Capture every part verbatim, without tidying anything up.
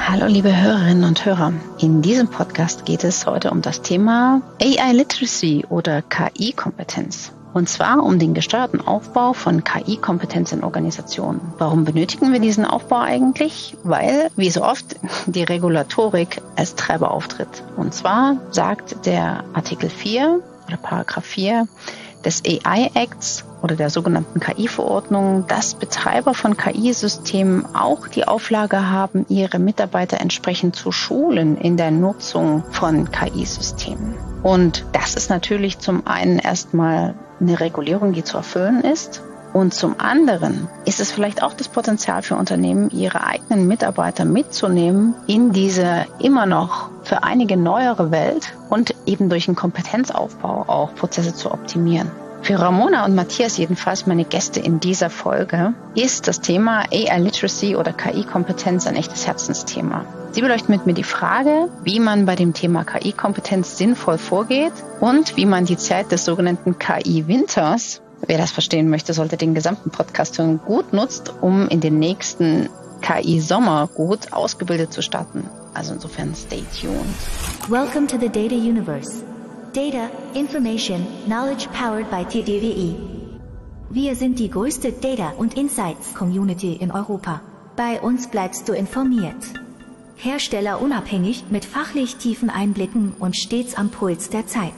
Hallo liebe Hörerinnen und Hörer, in diesem Podcast geht es heute um das Thema A I Literacy oder K I-Kompetenz. Und zwar um den gesteuerten Aufbau von K I-Kompetenz in Organisationen. Warum benötigen wir diesen Aufbau eigentlich? Weil, wie so oft, die Regulatorik als Treiber auftritt. Und zwar sagt der Artikel vier oder Paragraph vier des A I Acts oder der sogenannten K I-Verordnung, dass Betreiber von K I-Systemen auch die Auflage haben, ihre Mitarbeiter entsprechend zu schulen in der Nutzung von K I-Systemen. Und das ist natürlich zum einen erstmal eine Regulierung, die zu erfüllen ist. Und zum anderen ist es vielleicht auch das Potenzial für Unternehmen, ihre eigenen Mitarbeiter mitzunehmen in diese immer noch für einige neuere Welt und eben durch einen Kompetenzaufbau auch Prozesse zu optimieren. Für Ramona und Matthias jedenfalls, meine Gäste in dieser Folge, ist das Thema A I Literacy oder K I-Kompetenz ein echtes Herzensthema. Sie beleuchten mit mir die Frage, wie man bei dem Thema K I-Kompetenz sinnvoll vorgeht und wie man die Zeit des sogenannten K I-Winters, wer das verstehen möchte, sollte den gesamten Podcast hören, gut nutzt, um in den nächsten K I-Sommer gut ausgebildet zu starten. Also insofern stay tuned. Welcome to the Data Universe. Data, Information, Knowledge powered by T D W I. Wir sind die größte Data- und Insights-Community in Europa. Bei uns bleibst du informiert. Herstellerunabhängig mit fachlich tiefen Einblicken und stets am Puls der Zeit.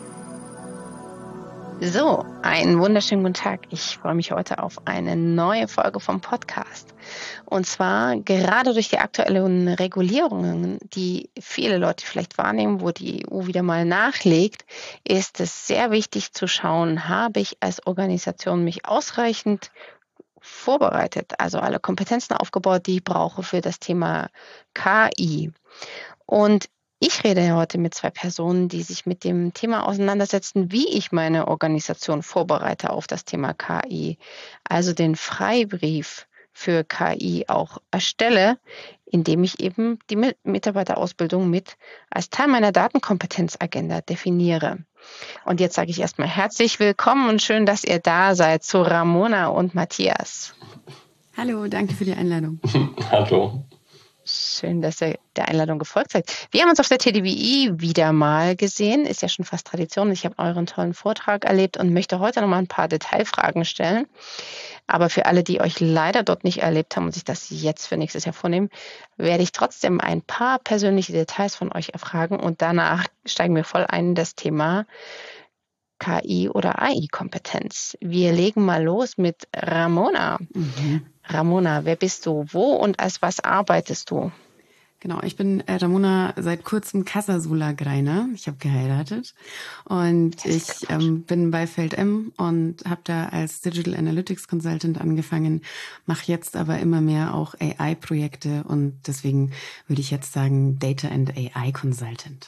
So, einen wunderschönen guten Tag. Ich freue mich heute auf eine neue Folge vom Podcast. Und zwar gerade durch die aktuellen Regulierungen, die viele Leute vielleicht wahrnehmen, wo die E U wieder mal nachlegt, ist es sehr wichtig zu schauen, habe ich als Organisation mich ausreichend vorbereitet, also alle Kompetenzen aufgebaut, die ich brauche für das Thema K I. Und ich rede heute mit zwei Personen, die sich mit dem Thema auseinandersetzen, wie ich meine Organisation vorbereite auf das Thema K I, also den Freibrief für K I auch erstelle, indem ich eben die Mitarbeiterausbildung mit als Teil meiner Datenkompetenzagenda definiere. Und jetzt sage ich erstmal herzlich willkommen und schön, dass ihr da seid zu Ramona und Matthias. Hallo, danke für die Einladung. Hallo. Schön, dass ihr der Einladung gefolgt seid. Wir haben uns auf der T D W I wieder mal gesehen, ist ja schon fast Tradition. Ich habe euren tollen Vortrag erlebt und möchte heute noch mal ein paar Detailfragen stellen. Aber für alle, die euch leider dort nicht erlebt haben und sich das jetzt für nächstes Jahr vornehmen, werde ich trotzdem ein paar persönliche Details von euch erfragen und danach steigen wir voll ein in das Thema K I oder A I-Kompetenz. Wir legen mal los mit Ramona. Mhm. Ramona, wer bist du? Wo und als was arbeitest du? Genau, ich bin äh, Ramona, seit kurzem Casasola Greiner. Ich habe geheiratet und ich ähm, bin bei Feld-M und habe da als Digital Analytics Consultant angefangen, mache jetzt aber immer mehr auch A I-Projekte und deswegen würde ich jetzt sagen Data and A I Consultant.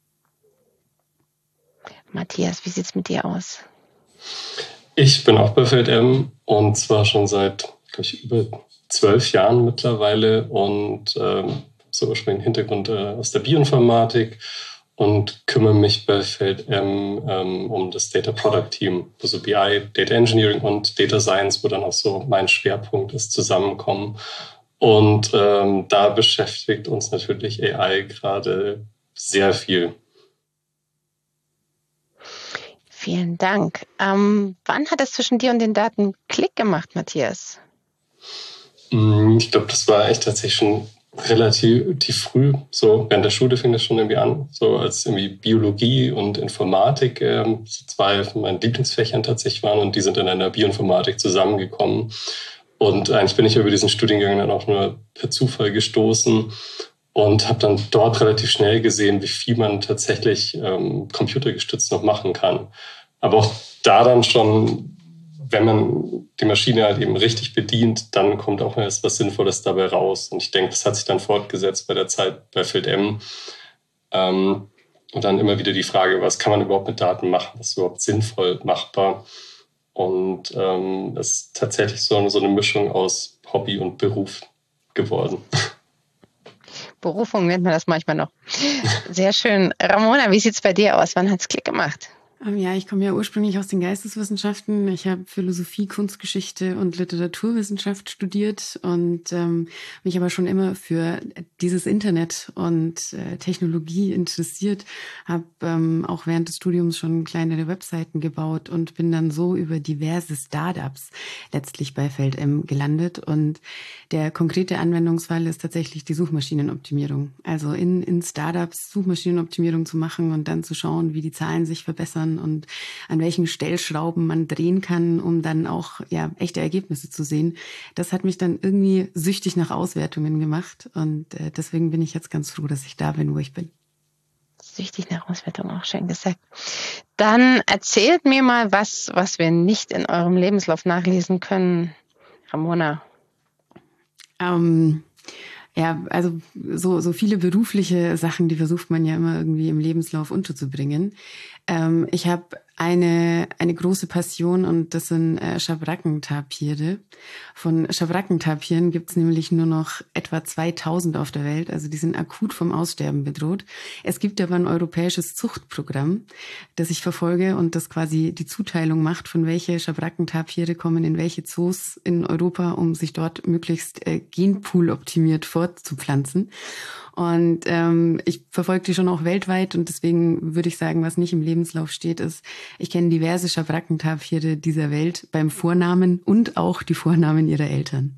Matthias, wie sieht's mit dir aus? Ich bin auch bei Feld-M und zwar schon seit, glaube ich, über zwölf Jahren mittlerweile und ähm, so ursprünglich Hintergrund äh, aus der Bioinformatik und kümmere mich bei Feld-M ähm, um das Data Product Team, also B I, Data Engineering und Data Science, wo dann auch so mein Schwerpunkt ist, zusammenkommen. Und ähm, da beschäftigt uns natürlich A I gerade sehr viel. Vielen Dank. Ähm, wann hat es zwischen dir und den Daten Klick gemacht, Matthias? Ich glaube, das war echt tatsächlich schon relativ früh. So während der Schule fing das schon irgendwie an, so als irgendwie Biologie und Informatik ähm, so zwei von meinen Lieblingsfächern tatsächlich waren und die sind in einer Bioinformatik zusammengekommen. Und eigentlich bin ich über diesen Studiengang dann auch nur per Zufall gestoßen und habe dann dort relativ schnell gesehen, wie viel man tatsächlich ähm, computergestützt noch machen kann. Aber auch da dann schon, wenn man die Maschine halt eben richtig bedient, dann kommt auch erst was Sinnvolles dabei raus. Und ich denke, das hat sich dann fortgesetzt bei der Zeit bei Feld-M. Ähm, und dann immer wieder die Frage, was kann man überhaupt mit Daten machen? Was ist überhaupt sinnvoll machbar? Und ähm, es ist tatsächlich so, so eine Mischung aus Hobby und Beruf geworden. Berufung nennt man das manchmal noch. Sehr schön. Ramona, wie sieht's bei dir aus? Wann hat's Klick gemacht? Ja, ich komme ja ursprünglich aus den Geisteswissenschaften. Ich habe Philosophie, Kunstgeschichte und Literaturwissenschaft studiert und ähm, mich aber schon immer für dieses Internet und äh, Technologie interessiert. Habe ähm, auch während des Studiums schon kleinere Webseiten gebaut und bin dann so über diverse Startups letztlich bei FeldM gelandet. Und der konkrete Anwendungsfall ist tatsächlich die Suchmaschinenoptimierung. Also in, in Startups Suchmaschinenoptimierung zu machen und dann zu schauen, wie die Zahlen sich verbessern und an welchen Stellschrauben man drehen kann, um dann auch ja echte Ergebnisse zu sehen. Das hat mich dann irgendwie süchtig nach Auswertungen gemacht und äh, deswegen bin ich jetzt ganz froh, dass ich da bin, wo ich bin. Süchtig nach Auswertung, auch schön gesagt. Dann erzählt mir mal was, was wir nicht in eurem Lebenslauf nachlesen können, Ramona. Ähm, ja, also so so viele berufliche Sachen, die versucht man ja immer irgendwie im Lebenslauf unterzubringen. Ähm, ich habe eine eine große Passion und das sind äh, Schabrackentapiere. Von Schabrackentapieren gibt's nämlich nur noch etwa zweitausend auf der Welt, also die sind akut vom Aussterben bedroht. Es gibt aber ein europäisches Zuchtprogramm, das ich verfolge und das quasi die Zuteilung macht, von welche Schabrackentapiere kommen in welche Zoos in Europa, um sich dort möglichst äh, Genpool optimiert fortzupflanzen. Und ähm, ich verfolge die schon auch weltweit und deswegen würde ich sagen, was nicht im Lebenslauf steht, ist, ich kenne diverse Schabrackentapire dieser Welt beim Vornamen und auch die Vornamen ihrer Eltern.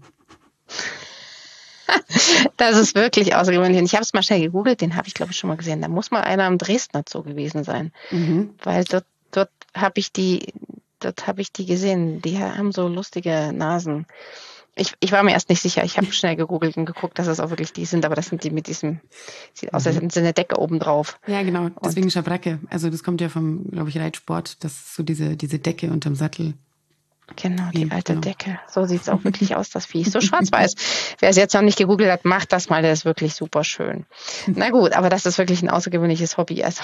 Das ist wirklich außergewöhnlich. Und ich habe es mal schnell gegoogelt, den habe ich glaube ich schon mal gesehen. Da muss mal einer am Dresdner Zoo gewesen sein, mhm. weil dort, dort habe ich die, dort habe ich die gesehen. Die haben so lustige Nasen. Ich, ich war mir erst nicht sicher. Ich habe schnell gegoogelt und geguckt, dass es auch wirklich die sind, aber das sind die mit diesem, sieht aus, als hätten sie eine Decke oben drauf. Ja, genau, deswegen und Schabracke. Also das kommt ja vom, glaube ich, Reitsport, das ist so diese, diese Decke unterm Sattel. Genau, die alte genau. Decke. So sieht's auch wirklich aus, das Vieh. So schwarz-weiß. Wer es jetzt noch nicht gegoogelt hat, macht das mal, der ist wirklich super schön. Na gut, aber das ist wirklich ein außergewöhnliches Hobby. Also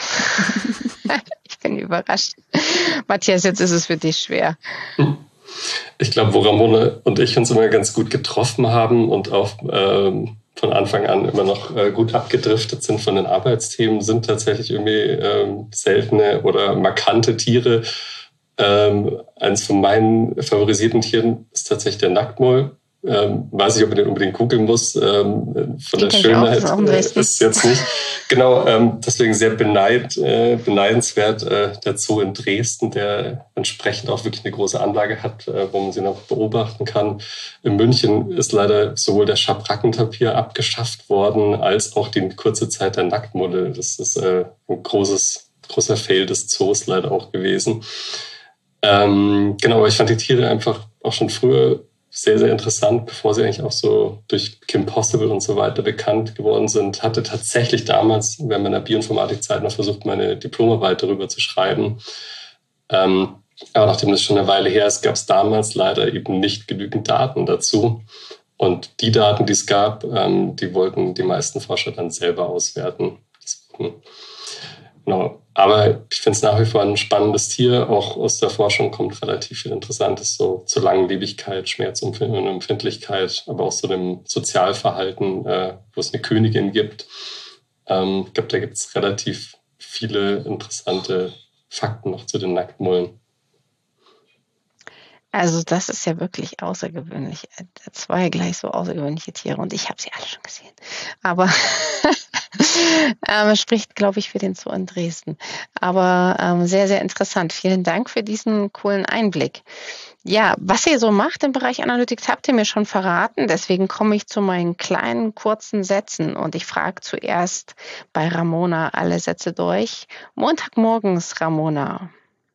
ich bin überrascht. Matthias, jetzt ist es für dich schwer. Ich glaube, wo Ramona und ich uns immer ganz gut getroffen haben und auch ähm, von Anfang an immer noch äh, gut abgedriftet sind von den Arbeitsthemen, sind tatsächlich irgendwie ähm, seltene oder markante Tiere. Ähm, eins von meinen favorisierten Tieren ist tatsächlich der Nacktmull. Ähm, weiß nicht, ob man den unbedingt googeln muss. Ähm, von der Schönheit äh, ist jetzt nicht. Genau, ähm, deswegen sehr beneid, äh, beneidenswert äh, der Zoo in Dresden, der entsprechend auch wirklich eine große Anlage hat, äh, wo man sie noch beobachten kann. In München ist leider sowohl der Schabrackentapir abgeschafft worden, als auch die kurze Zeit der Nacktmulle. Das ist äh, ein großes, großer Fail des Zoos leider auch gewesen. Ähm, genau, aber ich fand die Tiere einfach auch schon früher sehr, sehr interessant, bevor sie eigentlich auch so durch Kim Possible und so weiter bekannt geworden sind. Hatte tatsächlich damals während meiner Bioinformatik-Zeit noch versucht, meine Diplomarbeit darüber zu schreiben. Ähm, aber nachdem das schon eine Weile her ist, gab es damals leider eben nicht genügend Daten dazu. Und die Daten, die es gab, ähm, die wollten die meisten Forscher dann selber auswerten. Deswegen, genau. Aber ich finde es nach wie vor ein spannendes Tier. Auch aus der Forschung kommt relativ viel Interessantes so zur Langlebigkeit, Schmerzempfindlichkeit, aber auch so dem Sozialverhalten, äh, wo es eine Königin gibt. Ähm, ich glaube, da gibt es relativ viele interessante Fakten noch zu den Nacktmullen. Also das ist ja wirklich außergewöhnlich. Zwei gleich so außergewöhnliche Tiere und ich habe sie alle schon gesehen. Aber ähm, spricht, glaube ich, für den Zoo in Dresden. Aber ähm, sehr, sehr interessant. Vielen Dank für diesen coolen Einblick. Ja, was ihr so macht im Bereich Analytics, habt ihr mir schon verraten. Deswegen komme ich zu meinen kleinen, kurzen Sätzen. Und ich frage zuerst bei Ramona alle Sätze durch. Montagmorgens, Ramona.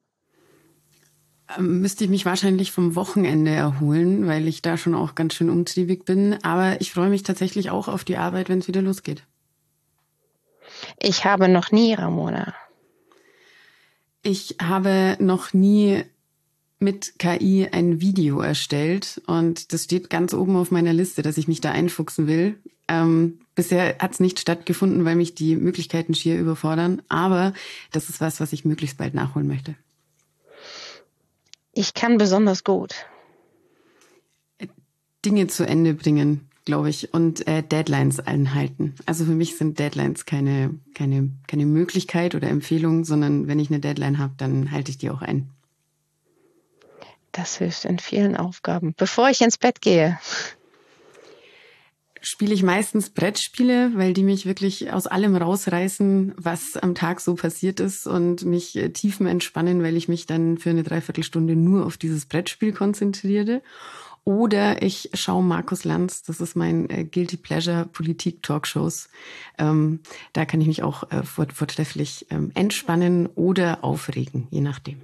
Müsste ich mich wahrscheinlich vom Wochenende erholen, weil ich da schon auch ganz schön umtriebig bin. Aber ich freue mich tatsächlich auch auf die Arbeit, wenn es wieder losgeht. Ich habe noch nie, Ramona. Ich habe noch nie mit K I ein Video erstellt und das steht ganz oben auf meiner Liste, dass ich mich da einfuchsen will. Ähm, bisher hat es nicht stattgefunden, weil mich die Möglichkeiten schier überfordern. Aber das ist was, was ich möglichst bald nachholen möchte. Ich kann besonders gut Dinge zu Ende bringen, glaube ich. Und äh, Deadlines einhalten. Also für mich sind Deadlines keine, keine, keine Möglichkeit oder Empfehlung, sondern wenn ich eine Deadline habe, dann halte ich die auch ein. Das hilft in vielen Aufgaben. Bevor ich ins Bett gehe, spiele ich meistens Brettspiele, weil die mich wirklich aus allem rausreißen, was am Tag so passiert ist und mich äh, tiefenentspannen, weil ich mich dann für eine Dreiviertelstunde nur auf dieses Brettspiel konzentriere. Oder ich schaue Markus Lanz, das ist mein äh, Guilty Pleasure Politik-Talkshows. Ähm, da kann ich mich auch äh, fort, vortrefflich ähm, entspannen oder aufregen, je nachdem.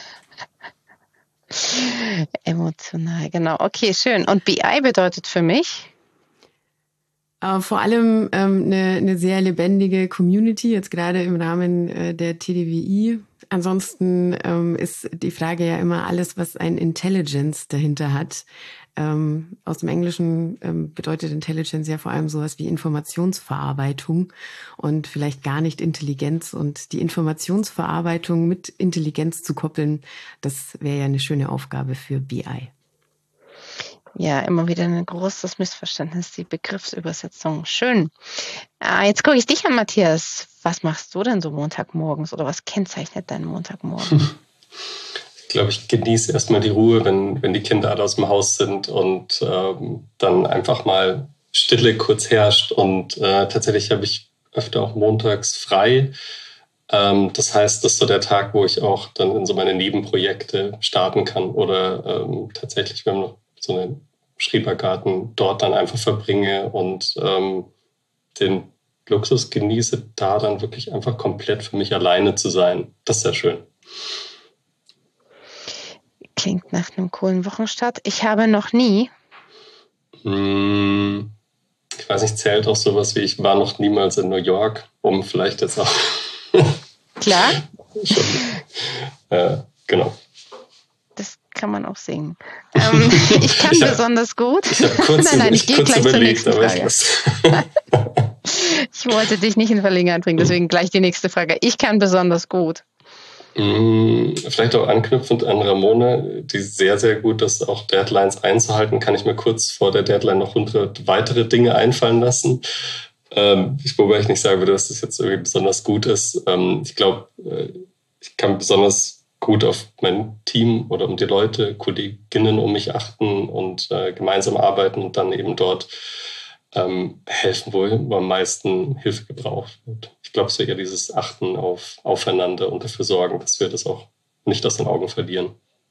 Emotional, genau. Okay, schön. Und B I bedeutet für mich? Äh, vor allem ähm, eine, eine sehr lebendige Community, jetzt gerade im Rahmen äh, der T D W I. Ansonsten ähm, ist die Frage ja immer alles, was ein Intelligence dahinter hat. Ähm, aus dem Englischen ähm, bedeutet Intelligence ja vor allem sowas wie Informationsverarbeitung und vielleicht gar nicht Intelligenz. Und die Informationsverarbeitung mit Intelligenz zu koppeln, das wäre ja eine schöne Aufgabe für B I. Ja, immer wieder ein großes Missverständnis, die Begriffsübersetzung. Schön. Äh, jetzt gucke ich dich an, Matthias. Was machst du denn so Montagmorgens oder was kennzeichnet deinen Montagmorgen? Ich glaube, ich genieße erstmal die Ruhe, wenn, wenn die Kinder alle aus dem Haus sind und ähm, dann einfach mal Stille kurz herrscht. Und äh, tatsächlich habe ich öfter auch montags frei. Ähm, das heißt, das ist so der Tag, wo ich auch dann in so meine Nebenprojekte starten kann oder ähm, tatsächlich, wir haben noch so einen Schrebergarten dort dann einfach verbringe und ähm, den Luxus genieße, da dann wirklich einfach komplett für mich alleine zu sein. Das ist sehr schön. Klingt nach einem coolen Wochenstart. Ich habe noch nie. Hm, ich weiß nicht, zählt auch sowas wie, ich war noch niemals in New York, um vielleicht jetzt auch. Klar. Schon, äh, genau. Das kann man auch singen. Ähm, ich kann ich hab, besonders gut. Ich habe kurz, nein, nein, ich gehe gleich überlegt, zur nächsten Frage. Ich, ich wollte dich nicht in Verlegenheit bringen, deswegen gleich die nächste Frage. Ich kann besonders gut. Vielleicht auch anknüpfend an Ramona, die sehr, sehr gut ist, auch Deadlines einzuhalten, kann ich mir kurz vor der Deadline noch hundert weitere Dinge einfallen lassen. Ähm, wobei ich nicht sagen würde, dass das jetzt irgendwie besonders gut ist. Ähm, ich glaube, ich kann besonders gut auf mein Team oder um die Leute, Kolleginnen um mich achten und äh, gemeinsam arbeiten und dann eben dort ähm, helfen, wo am meisten Hilfe gebraucht wird. Ich glaube, so eher dieses Achten auf aufeinander und dafür sorgen, dass wir das auch nicht aus den Augen verlieren.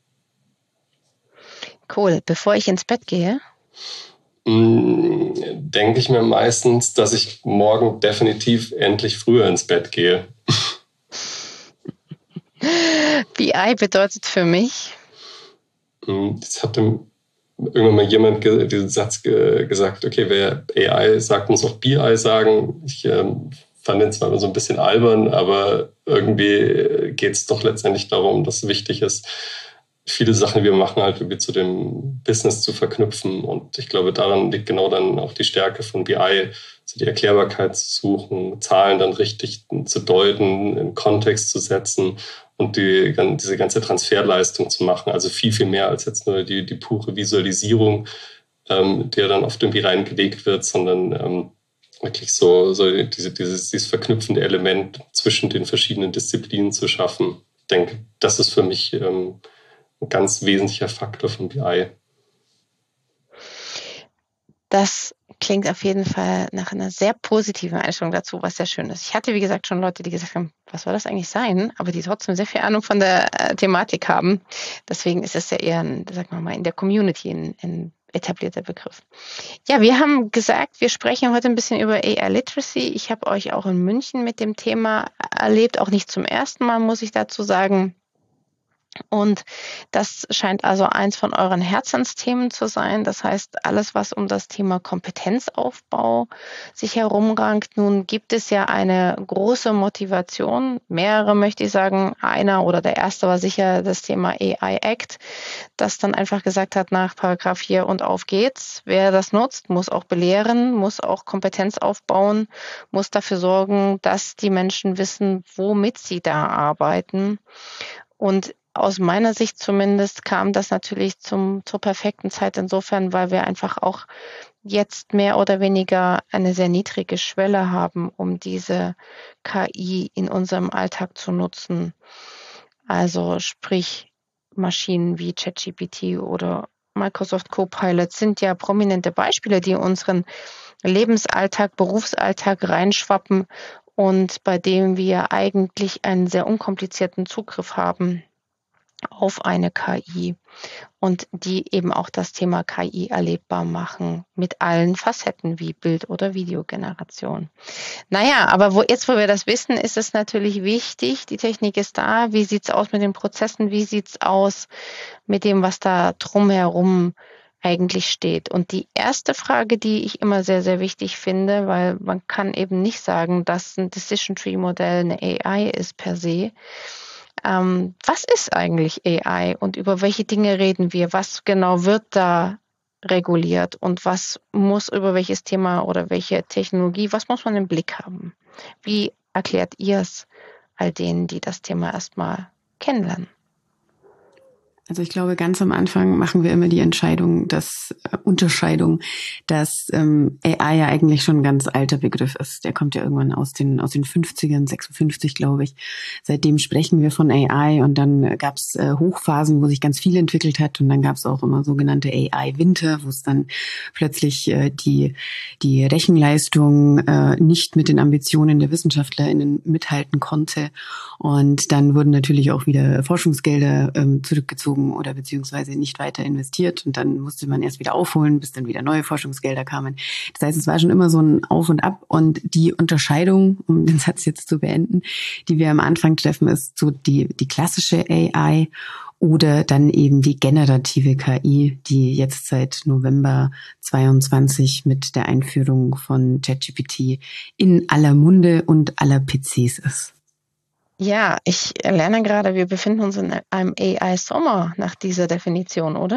Cool. Bevor ich ins Bett gehe? Denke ich mir meistens, dass ich morgen definitiv endlich früher ins Bett gehe. B I bedeutet für mich? Das hat dem irgendwann mal jemand ge- diesen Satz ge- gesagt, okay, wer A I sagt, muss auch B I sagen. Ich ähm, fand den zwar immer so ein bisschen albern, aber irgendwie geht es doch letztendlich darum, dass es wichtig ist, viele Sachen, die wir machen, halt irgendwie zu dem Business zu verknüpfen. Und ich glaube, daran liegt genau dann auch die Stärke von B I, so die Erklärbarkeit zu suchen, Zahlen dann richtig zu deuten, in Kontext zu setzen und die, diese ganze Transferleistung zu machen. Also viel, viel mehr als jetzt nur die, die pure Visualisierung, ähm, die ja dann oft irgendwie reingelegt wird, sondern ähm, wirklich so, so diese, dieses, dieses verknüpfende Element zwischen den verschiedenen Disziplinen zu schaffen. Ich denke, das ist für mich ähm, ein ganz wesentlicher Faktor von B I. Das klingt auf jeden Fall nach einer sehr positiven Einstellung dazu, was sehr schön ist. Ich hatte, wie gesagt, schon Leute, die gesagt haben, was soll das eigentlich sein? Aber die trotzdem sehr viel Ahnung von der äh, Thematik haben. Deswegen ist es ja eher, ein, sagen wir mal, in der Community ein, ein etablierter Begriff. Ja, wir haben gesagt, wir sprechen heute ein bisschen über A I Literacy. Ich habe euch auch in München mit dem Thema erlebt, auch nicht zum ersten Mal, muss ich dazu sagen. Und das scheint also eins von euren Herzensthemen zu sein. Das heißt, alles, was um das Thema Kompetenzaufbau sich herumrankt. Nun gibt es ja eine große Motivation, mehrere möchte ich sagen. Einer oder der erste war sicher das Thema A I Act, das dann einfach gesagt hat, nach Paragraph vier und auf geht's. Wer das nutzt, muss auch belehren, muss auch Kompetenz aufbauen, muss dafür sorgen, dass die Menschen wissen, womit sie da arbeiten. Und aus meiner Sicht zumindest kam das natürlich zum, zur perfekten Zeit insofern, weil wir einfach auch jetzt mehr oder weniger eine sehr niedrige Schwelle haben, um diese K I in unserem Alltag zu nutzen. Also sprich Maschinen wie ChatGPT oder Microsoft Copilot sind ja prominente Beispiele, die unseren Lebensalltag, Berufsalltag reinschwappen und bei dem wir eigentlich einen sehr unkomplizierten Zugriff haben auf eine K I und die eben auch das Thema K I erlebbar machen mit allen Facetten wie Bild- oder Videogeneration. Naja, aber wo, jetzt, wo wir das wissen, ist es natürlich wichtig, die Technik ist da, wie sieht's aus mit den Prozessen, wie sieht's aus mit dem, was da drumherum eigentlich steht. Und die erste Frage, die ich immer sehr, sehr wichtig finde, weil man kann eben nicht sagen, dass ein Decision Tree Modell eine A I ist per se. Ähm, was ist eigentlich A I und über welche Dinge reden wir? Was genau wird da reguliert und was muss über welches Thema oder welche Technologie, was muss man im Blick haben? Wie erklärt ihr es all denen, die das Thema erstmal kennenlernen? Also ich glaube, ganz am Anfang machen wir immer die Entscheidung, dass äh, Unterscheidung, dass ähm, A I ja eigentlich schon ein ganz alter Begriff ist. Der kommt ja irgendwann aus den aus den fünfzigern, sechsundfünfzig, glaube ich. Seitdem sprechen wir von A I und dann gab es äh, Hochphasen, wo sich ganz viel entwickelt hat und dann gab es auch immer sogenannte A I-Winter, wo es dann plötzlich äh, die die Rechenleistung äh, nicht mit den Ambitionen der WissenschaftlerInnen mithalten konnte und dann wurden natürlich auch wieder Forschungsgelder ähm, zurückgezogen oder beziehungsweise nicht weiter investiert und dann musste man erst wieder aufholen, bis dann wieder neue Forschungsgelder kamen. Das heißt, es war schon immer so ein Auf und Ab und die Unterscheidung, um den Satz jetzt zu beenden, die wir am Anfang treffen, ist so die, die klassische A I oder dann eben die generative K I, die jetzt seit November zweiundzwanzig mit der Einführung von ChatGPT in aller Munde und aller P Cs ist. Ja, ich lerne gerade, wir befinden uns in einem A I-Sommer nach dieser Definition, oder?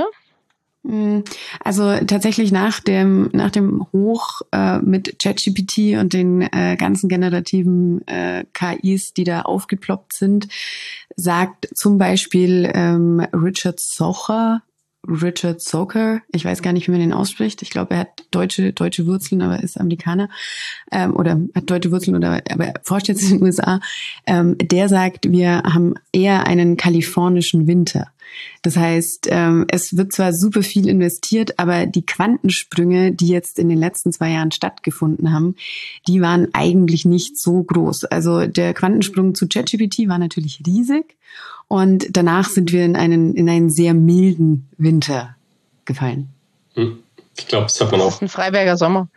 Also tatsächlich nach dem nach dem Hoch äh, mit ChatGPT und den äh, ganzen generativen äh, K Is, die da aufgeploppt sind, sagt zum Beispiel ähm, Richard Socher, Richard Socher, ich weiß gar nicht, wie man den ausspricht. Ich glaube, er hat deutsche deutsche Wurzeln, aber ist Amerikaner ähm, oder hat deutsche Wurzeln oder aber forscht jetzt in den U S A. Ähm, der sagt, wir haben eher einen kalifornischen Winter. Das heißt, ähm, es wird zwar super viel investiert, aber die Quantensprünge, die jetzt in den letzten zwei Jahren stattgefunden haben, die waren eigentlich nicht so groß. Also der Quantensprung zu ChatGPT war natürlich riesig und danach sind wir in einen in einen sehr milden Winter gefallen. Hm. Ich glaube, das hat man Das auch. ist ein Freiberger Sommer.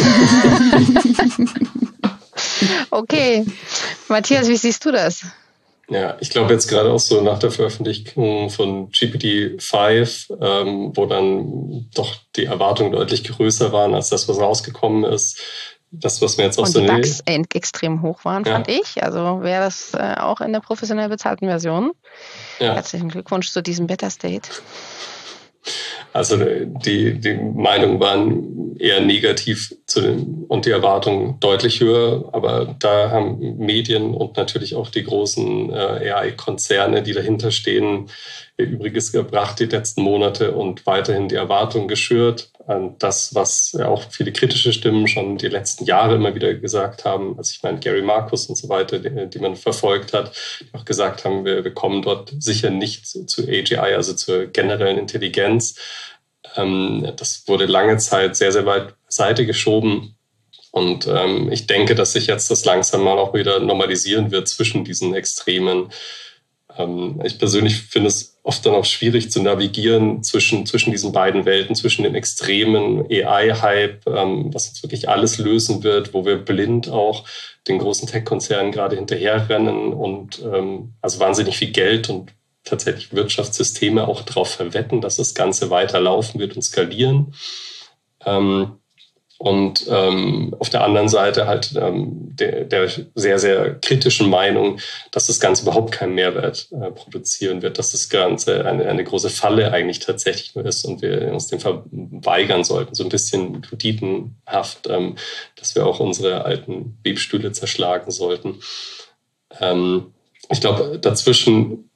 Okay, Matthias, wie siehst du das? Ja, ich glaube jetzt gerade auch so nach der Veröffentlichung von G P T fünf, ähm, wo dann doch die Erwartungen deutlich größer waren als das, was rausgekommen ist. Das, was mir jetzt auch Und so die eine, Bugs extrem hoch waren, Ja. fand ich. Also wäre das äh, auch in der professionell bezahlten Version. ja, Herzlichen Glückwunsch zu diesem Beta-State. also die, die Meinungen waren eher negativ zu den, und die Erwartungen deutlich höher. Aber da haben Medien und natürlich auch die großen äh, A I-Konzerne, die dahinter stehen, ihr Übriges gebracht die letzten Monate und weiterhin die Erwartungen geschürt an das, was ja auch viele kritische Stimmen schon die letzten Jahre immer wieder gesagt haben. Also ich meine, Gary Marcus und so weiter, die, die man verfolgt hat, die auch gesagt haben, wir, wir kommen dort sicher nicht zu, zu A G I, also zur generellen Intelligenz. Ähm, das wurde lange Zeit sehr, sehr weit beiseite geschoben. Und ähm, ich denke, dass sich jetzt das langsam mal auch wieder normalisieren wird zwischen diesen Extremen. Ähm, ich persönlich finde es oft dann auch schwierig zu navigieren zwischen, zwischen diesen beiden Welten, zwischen dem extremen A I-Hype, ähm, was uns wirklich alles lösen wird, wo wir blind auch den großen Tech-Konzernen gerade hinterherrennen und ähm, also wahnsinnig viel Geld und tatsächlich Wirtschaftssysteme auch darauf verwetten, dass das Ganze weiterlaufen wird und skalieren. Ähm, Und ähm, auf der anderen Seite halt ähm, der, der sehr, sehr kritischen Meinung, dass das Ganze überhaupt keinen Mehrwert äh, produzieren wird, dass das Ganze eine, eine große Falle eigentlich tatsächlich nur ist und wir uns dem verweigern sollten, so ein bisschen Luditenhaft, ähm, dass wir auch unsere alten Webstühle zerschlagen sollten. Ähm, ich glaube, dazwischen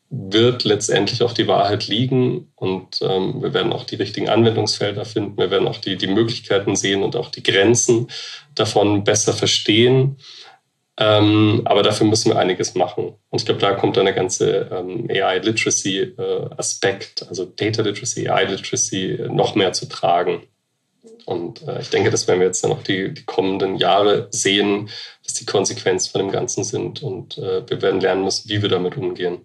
wird letztendlich auch die Wahrheit liegen und ähm, wir werden auch die richtigen Anwendungsfelder finden, wir werden auch die, die Möglichkeiten sehen und auch die Grenzen davon besser verstehen. Ähm, aber dafür müssen wir einiges machen. Und ich glaube, da kommt dann der ganze ähm, A I-Literacy-Aspekt, äh, also Data Literacy, A I-Literacy äh, noch mehr zu tragen. Und äh, ich denke, das werden wir jetzt dann auch die, die kommenden Jahre sehen, dass die Konsequenzen von dem Ganzen sind. Und äh, wir werden lernen müssen, wie wir damit umgehen.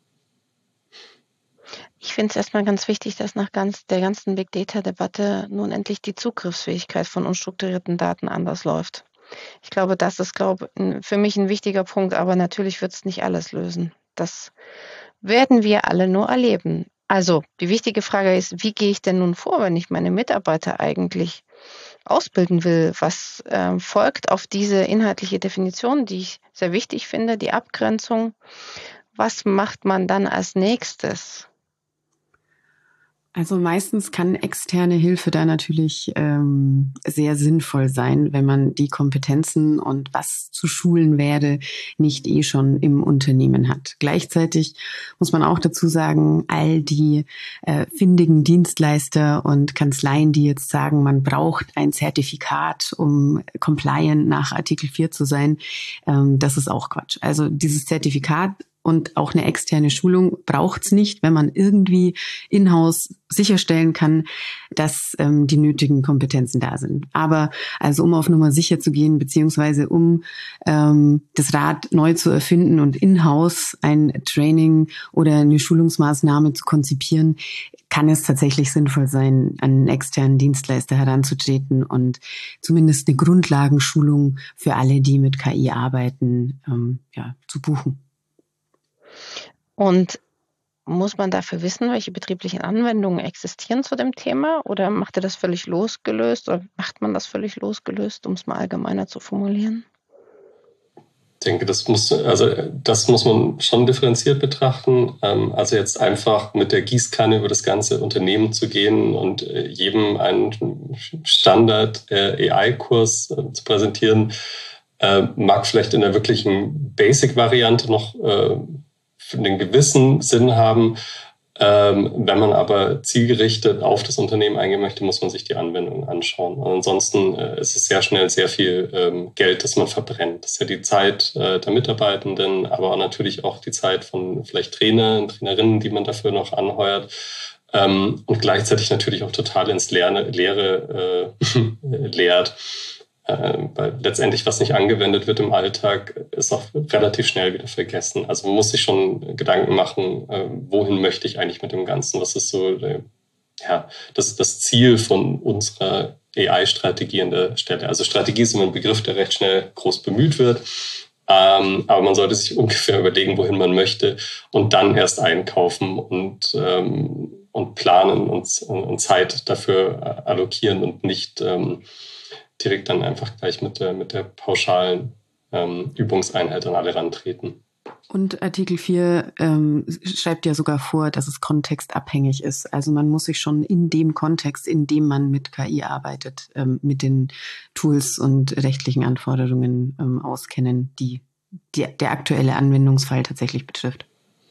Ich finde es erstmal ganz wichtig, dass nach ganz, der ganzen Big Data-Debatte nun endlich die Zugriffsfähigkeit von unstrukturierten Daten anders läuft. Ich glaube, das ist glaube, für mich ein wichtiger Punkt, aber natürlich wird es nicht alles lösen. Das werden wir alle nur erleben. Also die wichtige Frage ist, wie gehe ich denn nun vor, wenn ich meine Mitarbeiter eigentlich ausbilden will? Was äh, folgt auf diese inhaltliche Definition, die ich sehr wichtig finde, die Abgrenzung? Was macht man dann als nächstes? Also meistens kann externe Hilfe da natürlich ähm, sehr sinnvoll sein, wenn man die Kompetenzen und was zu schulen werde, nicht eh schon im Unternehmen hat. Gleichzeitig muss man auch dazu sagen, all die äh, findigen Dienstleister und Kanzleien, die jetzt sagen, man braucht ein Zertifikat, um compliant nach Artikel vier zu sein, ähm, das ist auch Quatsch. Also dieses Zertifikat und auch eine externe Schulung braucht's nicht, wenn man irgendwie in-house sicherstellen kann, dass ähm, die nötigen Kompetenzen da sind. Aber also um auf Nummer sicher zu gehen, beziehungsweise um ähm, das Rad neu zu erfinden und in-house ein Training oder eine Schulungsmaßnahme zu konzipieren, kann es tatsächlich sinnvoll sein, an einen externen Dienstleister heranzutreten und zumindest eine Grundlagenschulung für alle, die mit K I arbeiten, ähm, ja, zu buchen. Und muss man dafür wissen, welche betrieblichen Anwendungen existieren zu dem Thema? Oder macht ihr das völlig losgelöst? Oder macht man das völlig losgelöst, um es mal allgemeiner zu formulieren? Ich denke, das muss, also das muss man schon differenziert betrachten. Also jetzt einfach mit der Gießkanne über das ganze Unternehmen zu gehen und jedem einen Standard-A I-Kurs zu präsentieren, mag vielleicht in der wirklichen Basic-Variante noch einen gewissen Sinn haben. Ähm, wenn man aber zielgerichtet auf das Unternehmen eingehen möchte, muss man sich die Anwendungen anschauen. Und ansonsten äh, ist es sehr schnell sehr viel ähm, Geld, das man verbrennt. Das ist ja die Zeit äh, der Mitarbeitenden, aber natürlich auch die Zeit von vielleicht Trainern, Trainerinnen, die man dafür noch anheuert. Ähm, und gleichzeitig natürlich auch total ins Leere, Leere äh, lehrt. Äh, weil letztendlich, was nicht angewendet wird im Alltag, ist auch relativ schnell wieder vergessen. Also man muss sich schon Gedanken machen, äh, wohin möchte ich eigentlich mit dem Ganzen? Was ist so äh, ja, das, das Ziel von unserer A I-Strategie an der Stelle? Also Strategie ist immer ein Begriff, der recht schnell groß bemüht wird. Ähm, aber man sollte sich ungefähr überlegen, wohin man möchte und dann erst einkaufen und, ähm, und planen und, und Zeit dafür allokieren und nicht ähm, direkt dann einfach gleich mit der, mit der pauschalen ähm, Übungseinheit an alle rantreten. Und Artikel vier ähm, schreibt ja sogar vor, dass es kontextabhängig ist. Also man muss sich schon in dem Kontext, in dem man mit K I arbeitet, ähm, mit den Tools und rechtlichen Anforderungen ähm, auskennen, die, die der aktuelle Anwendungsfall tatsächlich betrifft.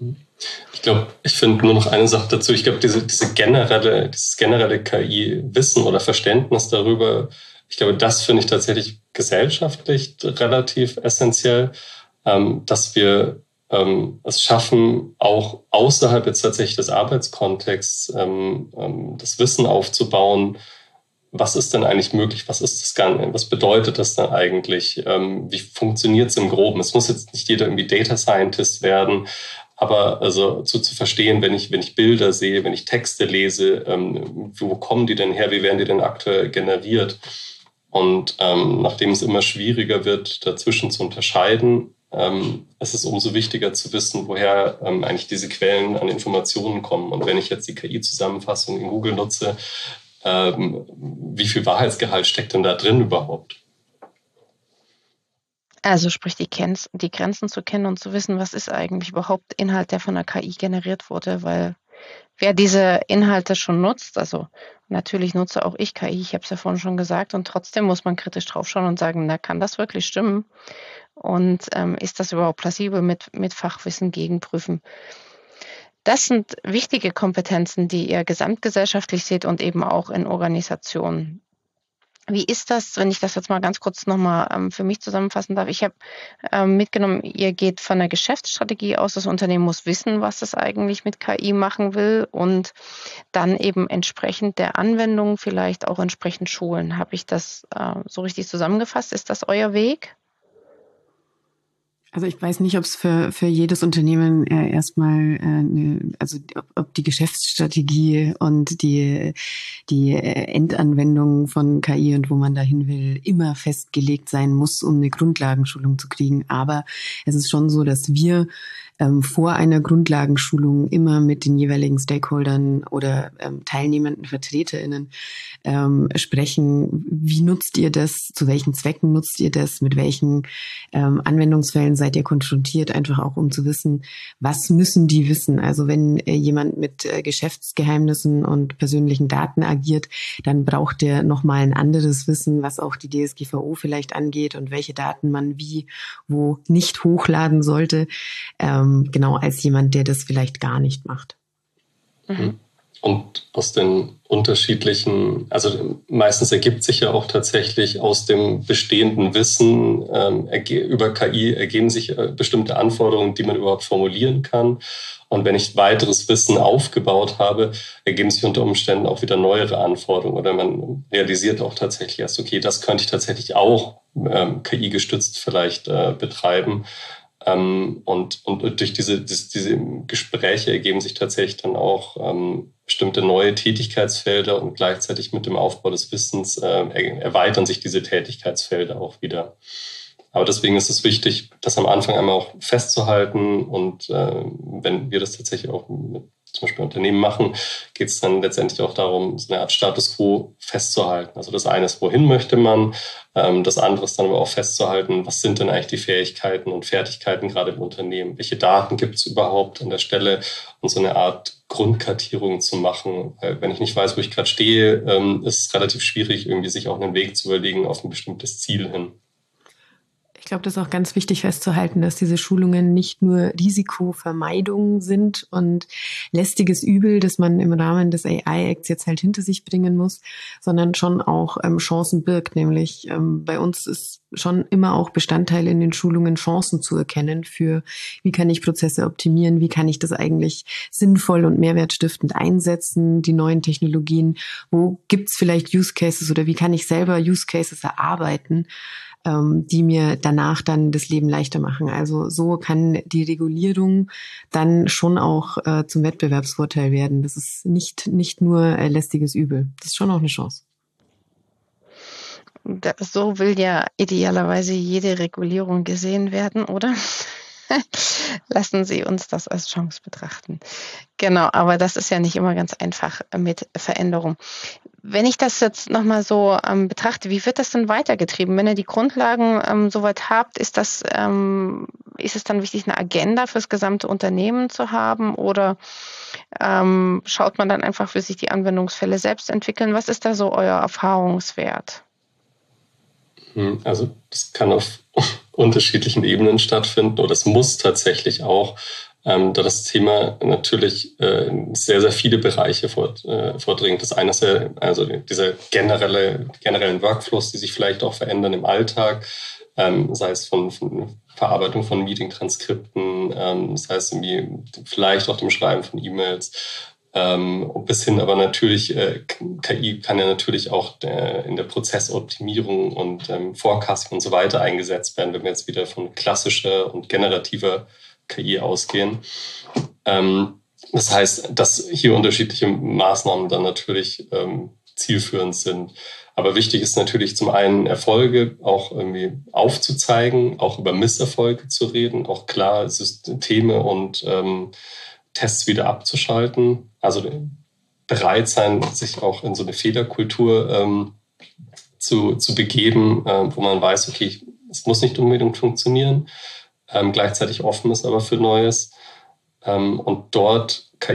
Ich glaube, ich finde nur noch eine Sache dazu. Ich glaube, diese, diese generelle, dieses generelle K I-Wissen oder Verständnis darüber, ich glaube, das finde ich tatsächlich gesellschaftlich relativ essentiell, ähm, dass wir ähm, es schaffen, auch außerhalb jetzt tatsächlich des Arbeitskontexts ähm, ähm, das Wissen aufzubauen. Was ist denn eigentlich möglich? Was ist das Ganze? Was bedeutet das dann eigentlich? Ähm, wie funktioniert es im Groben? Es muss jetzt nicht jeder irgendwie Data Scientist werden, aber also zu, zu verstehen, wenn ich, wenn ich Bilder sehe, wenn ich Texte lese, ähm, wo kommen die denn her? Wie werden die denn aktuell generiert? Und ähm, nachdem es immer schwieriger wird, dazwischen zu unterscheiden, ähm, es ist umso wichtiger zu wissen, woher ähm, eigentlich diese Quellen an Informationen kommen. Und wenn ich jetzt die K I-Zusammenfassung in Google nutze, ähm, wie viel Wahrheitsgehalt steckt denn da drin überhaupt? Also sprich die, Ken- die Grenzen zu kennen und zu wissen, was ist eigentlich überhaupt Inhalt, der von der K I generiert wurde, weil wer diese Inhalte schon nutzt, also natürlich nutze auch ich K I, ich habe es ja vorhin schon gesagt, und trotzdem muss man kritisch draufschauen und sagen, na, kann das wirklich stimmen? Und ähm, ist das überhaupt plausibel mit, mit Fachwissen gegenprüfen? Das sind wichtige Kompetenzen, die ihr gesamtgesellschaftlich seht und eben auch in Organisationen. Wie ist das, wenn ich das jetzt mal ganz kurz nochmal ähm, für mich zusammenfassen darf? Ich habe ähm, mitgenommen, ihr geht von der Geschäftsstrategie aus, das Unternehmen muss wissen, was es eigentlich mit K I machen will und dann eben entsprechend der Anwendung vielleicht auch entsprechend schulen. Habe ich das äh, so richtig zusammengefasst? Ist das euer Weg? Also ich weiß nicht, ob es für für jedes Unternehmen äh, erstmal äh, ne, also ob, ob die Geschäftsstrategie und die die Endanwendung von K I und wo man dahin will immer festgelegt sein muss, um eine Grundlagenschulung zu kriegen. Aber es ist schon so, dass wir ähm, vor einer Grundlagenschulung immer mit den jeweiligen Stakeholdern oder ähm, teilnehmenden VertreterInnen ähm, sprechen. Wie nutzt ihr das? Zu welchen Zwecken nutzt ihr das? Mit welchen ähm, Anwendungsfällen seid ihr konfrontiert? Einfach auch, um zu wissen, was müssen die wissen? Also wenn äh, jemand mit äh, Geschäftsgeheimnissen und persönlichen Daten agiert, dann braucht der nochmal ein anderes Wissen, was auch die D S G V O vielleicht angeht und welche Daten man wie, wo nicht hochladen sollte. Ähm, genau, als jemand, der das vielleicht gar nicht macht. Mhm. Und aus den unterschiedlichen, also meistens ergibt sich ja auch tatsächlich aus dem bestehenden Wissen ähm, über K I ergeben sich äh, bestimmte Anforderungen, die man überhaupt formulieren kann. Und wenn ich weiteres Wissen aufgebaut habe, ergeben sich unter Umständen auch wieder neuere Anforderungen. Oder man realisiert auch tatsächlich erst, okay, das könnte ich tatsächlich auch ähm, K I-gestützt vielleicht äh, betreiben. Ähm, und, und durch diese, diese, diese Gespräche ergeben sich tatsächlich dann auch ähm, bestimmte neue Tätigkeitsfelder und gleichzeitig mit dem Aufbau des Wissens äh, erweitern sich diese Tätigkeitsfelder auch wieder. Aber deswegen ist es wichtig, das am Anfang einmal auch festzuhalten und äh, wenn wir das tatsächlich auch mit zum Beispiel Unternehmen machen, geht es dann letztendlich auch darum, so eine Art Status quo festzuhalten. Also das eine ist, wohin möchte man, ähm, das andere ist dann aber auch festzuhalten, was sind denn eigentlich die Fähigkeiten und Fertigkeiten gerade im Unternehmen, welche Daten gibt es überhaupt an der Stelle und so eine Art Grundkartierung zu machen. Weil wenn ich nicht weiß, wo ich gerade stehe, ähm, ist es relativ schwierig, irgendwie sich auch einen Weg zu überlegen auf ein bestimmtes Ziel hin. Ich glaube, das ist auch ganz wichtig festzuhalten, dass diese Schulungen nicht nur Risikovermeidung sind und lästiges Übel, das man im Rahmen des A I-Acts jetzt halt hinter sich bringen muss, sondern schon auch ähm, Chancen birgt. Nämlich ähm, bei uns ist schon immer auch Bestandteil in den Schulungen, Chancen zu erkennen für, wie kann ich Prozesse optimieren, wie kann ich das eigentlich sinnvoll und mehrwertstiftend einsetzen, die neuen Technologien, wo gibt's vielleicht Use Cases oder wie kann ich selber Use Cases erarbeiten, die mir danach dann das Leben leichter machen. Also so kann die Regulierung dann schon auch äh, zum Wettbewerbsvorteil werden. Das ist nicht, nicht nur äh, lästiges Übel. Das ist schon auch eine Chance. Das, so will ja idealerweise jede Regulierung gesehen werden, oder? Lassen Sie uns das als Chance betrachten. Genau, aber das ist ja nicht immer ganz einfach mit Veränderung. Wenn ich das jetzt nochmal so ähm, betrachte, wie wird das denn weitergetrieben? Wenn ihr die Grundlagen ähm, soweit habt, ist das, ähm, ist es dann wichtig, eine Agenda fürs gesamte Unternehmen zu haben oder ähm, schaut man dann einfach, wie sich die Anwendungsfälle selbst entwickeln? Was ist da so euer Erfahrungswert? Also das kann auf unterschiedlichen Ebenen stattfinden oder es muss tatsächlich auch, ähm, da das Thema natürlich äh, sehr, sehr viele Bereiche fort, äh, vordringt. Das eine ist ja also diese generelle, generellen Workflows, die sich vielleicht auch verändern im Alltag, ähm, sei es von, von Verarbeitung von Meeting-Transkripten, ähm, sei es irgendwie vielleicht auch dem Schreiben von E-Mails, Ähm, bis hin aber natürlich, äh, K I kann ja natürlich auch äh, in der Prozessoptimierung und ähm, Forecasting und so weiter eingesetzt werden, wenn wir jetzt wieder von klassischer und generativer K I ausgehen. Ähm, das heißt, dass hier unterschiedliche Maßnahmen dann natürlich ähm, zielführend sind. Aber wichtig ist natürlich zum einen Erfolge auch irgendwie aufzuzeigen, auch über Misserfolge zu reden, auch klar Systeme und ähm, Tests wieder abzuschalten, also bereit sein, sich auch in so eine Fehlerkultur ähm, zu, zu begeben, äh, wo man weiß, okay, es muss nicht unbedingt funktionieren, ähm, gleichzeitig offen ist aber für Neues ähm, und dort K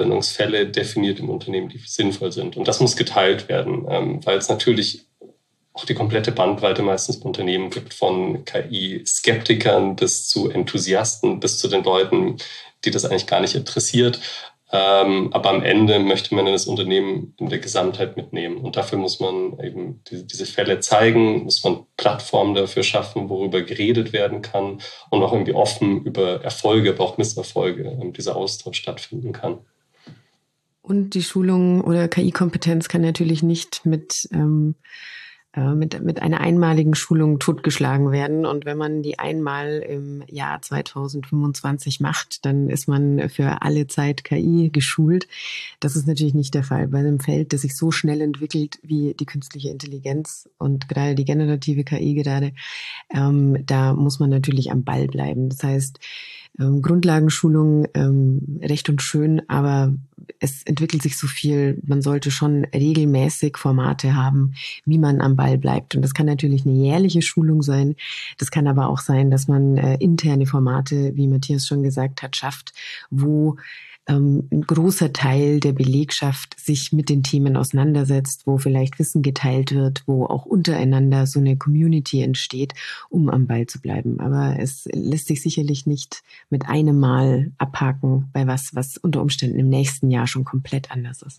I-Anwendungsfälle definiert im Unternehmen, die sinnvoll sind. Und das muss geteilt werden, ähm, weil es natürlich auch die komplette Bandbreite meistens im Unternehmen gibt, von K I-Skeptikern bis zu Enthusiasten, bis zu den Leuten, die das eigentlich gar nicht interessiert. Ähm, aber am Ende möchte man das Unternehmen in der Gesamtheit mitnehmen. Und dafür muss man eben diese, diese Fälle zeigen, muss man Plattformen dafür schaffen, worüber geredet werden kann und auch irgendwie offen über Erfolge, aber auch Misserfolge, dieser Austausch stattfinden kann. Und die Schulung oder K I-Kompetenz kann natürlich nicht mit ähm Mit, mit einer einmaligen Schulung totgeschlagen werden. Und wenn man die einmal im Jahr zweitausendfünfundzwanzig macht, dann ist man für alle Zeit K I geschult. Das ist natürlich nicht der Fall. Bei einem Feld, das sich so schnell entwickelt wie die künstliche Intelligenz und gerade die generative K I gerade, ähm, da muss man natürlich am Ball bleiben. Das heißt, ähm, Grundlagenschulung, ähm, recht und schön, aber es entwickelt sich so viel. Man sollte schon regelmäßig Formate haben, wie man am Ball bleibt. Und das kann natürlich eine jährliche Schulung sein. Das kann aber auch sein, dass man äh, interne Formate, wie Matthias schon gesagt hat, schafft, wo ähm, ein großer Teil der Belegschaft sich mit den Themen auseinandersetzt, wo vielleicht Wissen geteilt wird, wo auch untereinander so eine Community entsteht, um am Ball zu bleiben. Aber es lässt sich sicherlich nicht mit einem Mal abhaken bei was, was unter Umständen im nächsten Jahr schon komplett anders ist.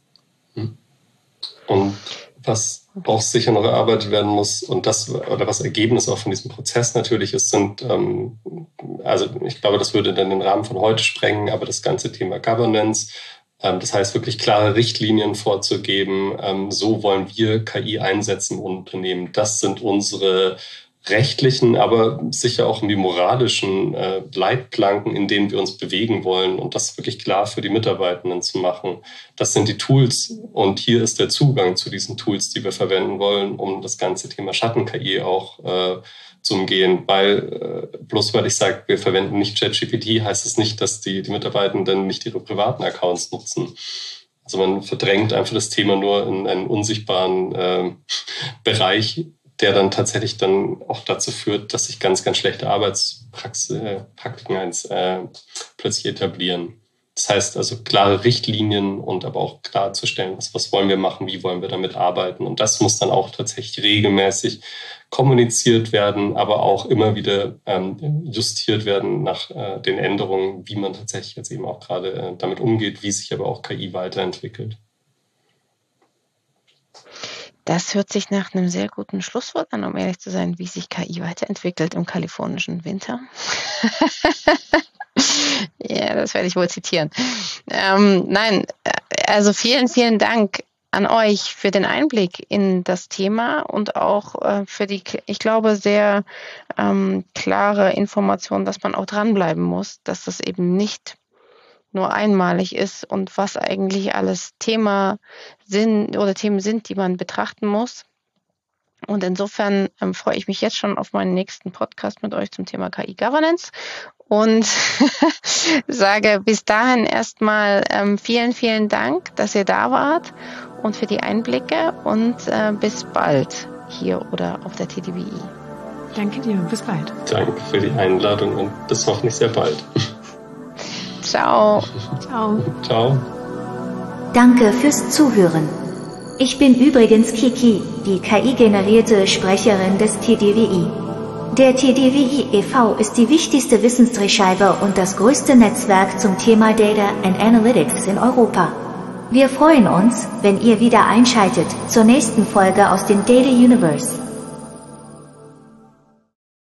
Und was auch sicher noch erarbeitet werden muss und das oder was Ergebnis auch von diesem Prozess natürlich ist, sind, ähm, also ich glaube, das würde dann den Rahmen von heute sprengen, aber das ganze Thema Governance, ähm, das heißt wirklich klare Richtlinien vorzugeben, ähm, so wollen wir K I einsetzen im Unternehmen, das sind unsere rechtlichen, aber sicher auch die moralischen äh, Leitplanken, in denen wir uns bewegen wollen und das wirklich klar für die Mitarbeitenden zu machen. Das sind die Tools und hier ist der Zugang zu diesen Tools, die wir verwenden wollen, um das ganze Thema Schatten-K I auch äh, zu umgehen. Weil, äh, bloß weil ich sage, wir verwenden nicht ChatGPT, heißt es nicht, dass die, die Mitarbeitenden nicht ihre privaten Accounts nutzen. Also man verdrängt einfach das Thema nur in einen unsichtbaren äh, Bereich, der dann tatsächlich dann auch dazu führt, dass sich ganz, ganz schlechte Arbeitspraktiken äh, plötzlich etablieren. Das heißt also klare Richtlinien und aber auch klarzustellen, was, was wollen wir machen, wie wollen wir damit arbeiten. Und das muss dann auch tatsächlich regelmäßig kommuniziert werden, aber auch immer wieder ähm, justiert werden nach äh, den Änderungen, wie man tatsächlich jetzt eben auch gerade äh, damit umgeht, wie sich aber auch K I weiterentwickelt. Das hört sich nach einem sehr guten Schlusswort an, um ehrlich zu sein, wie sich K I weiterentwickelt im kalifornischen Winter. Ja, das werde ich wohl zitieren. Ähm, nein, also vielen, vielen Dank an euch für den Einblick in das Thema und auch äh, für die, ich glaube, sehr ähm, klare Information, dass man auch dranbleiben muss, dass das eben nicht nur einmalig ist und was eigentlich alles Thema sind oder Themen sind, die man betrachten muss. Und insofern ähm, freue ich mich jetzt schon auf meinen nächsten Podcast mit euch zum Thema K I-Governance und sage bis dahin erstmal ähm, vielen, vielen Dank, dass ihr da wart und für die Einblicke und äh, bis bald hier oder auf der T D W I. Danke dir, bis bald. Danke für die Einladung und bis hoffentlich sehr bald. Ciao. Ciao. Ciao. Danke fürs Zuhören. Ich bin übrigens Kiki, die K I-generierte Sprecherin des T D W I. Der T D W I e V ist die wichtigste Wissensdrehscheibe und das größte Netzwerk zum Thema Data and Analytics in Europa. Wir freuen uns, wenn ihr wieder einschaltet zur nächsten Folge aus dem Data Universe.